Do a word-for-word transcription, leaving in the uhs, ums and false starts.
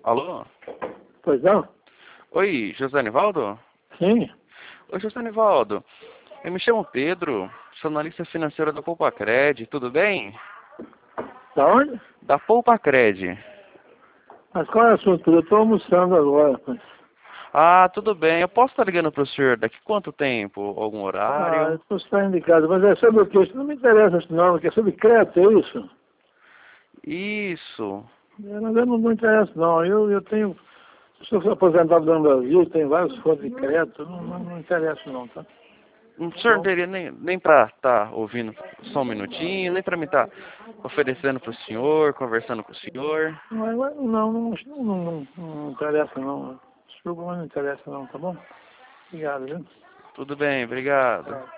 Alô? Pois não? Oi, José Nivaldo? Sim. Oi, José Nivaldo. Eu me chamo Pedro, sou analista financeiro da Poupacred, tudo bem? Da onde? Da Poupacred. Mas qual é o assunto? Eu estou almoçando agora. Mas... Ah, tudo bem. Eu posso estar ligando para o senhor daqui quanto tempo? Algum Ah, eu horário? estou saindo de casa, mas é sobre o quê? Isso não me interessa esse nome, que é sobre crédito, é isso? Isso. É, mas eu não me interessa não. Eu, eu tenho... Sou aposentado no Brasil, tenho vários fontes de crédito, não, não, não interessa não, tá? O Tá senhor não bom? teria nem, nem para estar ouvindo só um minutinho, nem para me estar oferecendo para o senhor, conversando com o senhor. Não, não, não, não, não, não, não interessa não. Desculpa, mas não interessa não, tá bom? Obrigado, viu? Tudo bem, obrigado. Tá.